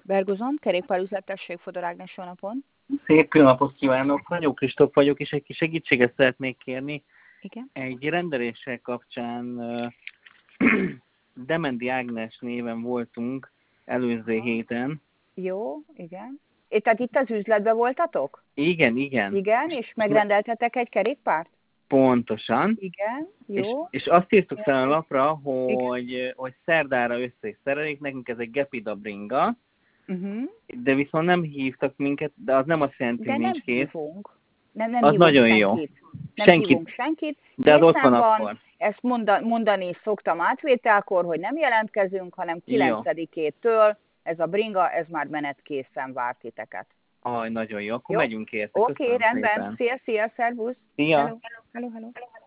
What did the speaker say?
Bergozon, kerékpárüzlet, tessék, Fodor Ágnes, jó napon. Szép jó napot kívánok, Hagyó Kristóf vagyok, és egy kis segítséget szeretnék kérni. Igen. Egy rendeléssel kapcsán Demendi Ágnes néven voltunk előző héten. Jó, igen. Tehát itt az üzletben voltatok? Igen, igen. Igen, és megrendeltetek egy kerékpárt? Pontosan. Igen, jó. És azt írtuk fel a lapra, Igen. hogy szerdára össze is szerelik, nekünk ez egy Gepida bringa, de viszont nem hívtak minket, de az nem azt jelenti, De hogy nem nincs kész. hívunk. Nem Az hívunk nagyon jó. senkit. Nem hívunk senkit. De az ott Készen van van, akkor. ezt mondani szoktam átvételkor, hogy nem jelentkezünk, hanem Jó. 9-től ez a bringa, ez már menetkészen vár titeket. Nagyon jó, akkor Jó? megyünk érte. Oké, Köszönöm rendben. szépen. Szia, szervusz. Szia. Hello.